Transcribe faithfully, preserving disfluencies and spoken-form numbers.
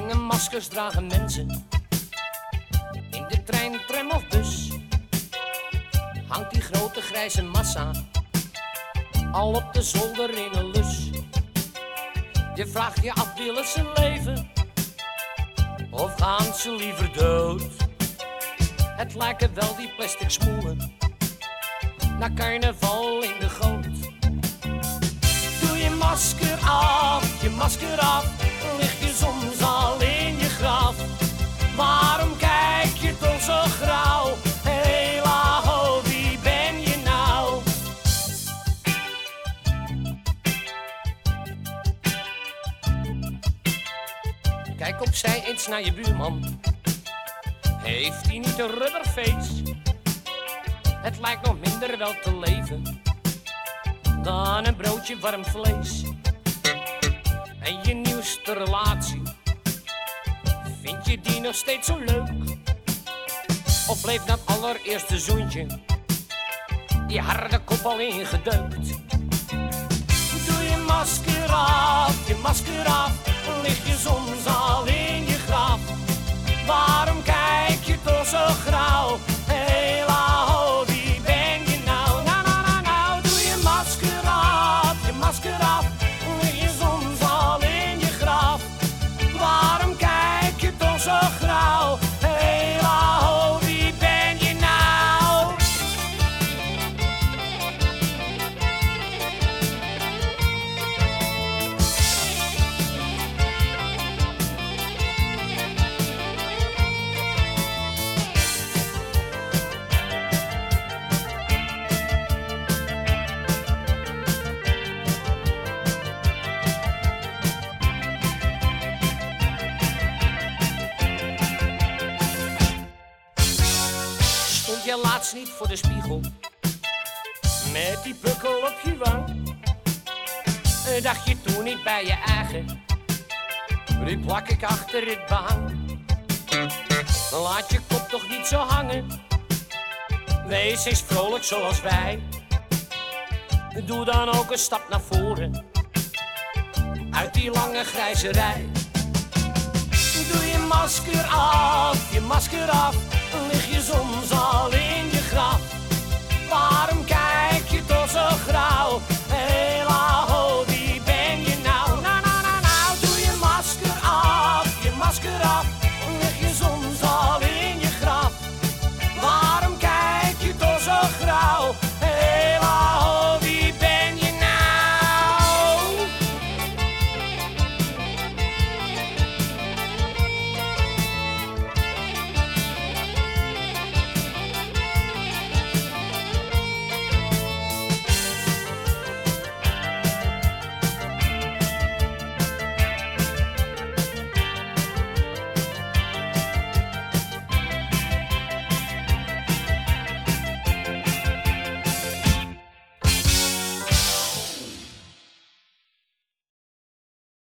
Lange maskers dragen mensen. In de trein, tram of bus hangt die grote grijze massa al op de zolder in een lus. Je vraagt je af, willen ze leven of gaan ze liever dood? Het lijken wel die plastic smoelen na carnaval in de goot. Doe je masker af, je masker af, lig je soms al in je graf. Waarom kijk je toch zo grauw? Hela ho, wie ben je nou? Kijk opzij eens naar je buurman. Heeft hij niet een rubberface? Het lijkt nog minder wel te leven dan een broodje warm vlees. En je nieuwste relatie, vind je die nog steeds zo leuk? Of bleef dat allereerste zoentje die harde kop al ingedeukt? Doe je masker af, je masker af, lig je soms al in je graf. Waarom kijk je toch zo grauw? Hela ho, wie ben je nou? Nou, nou, nou, nou, doe je masker af, je masker af, lig je soms al in je graf. Waarom kijk je toch zo grauw? Hela ho, wie ben je nou? Stond je laatst niet voor de spiegel met die pukkel op je wang? Dacht je toen niet bij je eigen, die plak ik achter het behang? Laat je kop toch niet zo hangen, wees eens vrolijk zoals wij. Doe dan ook een stap naar voren uit die lange grijze rij. Doe je masker af, je masker af, lig je soms al in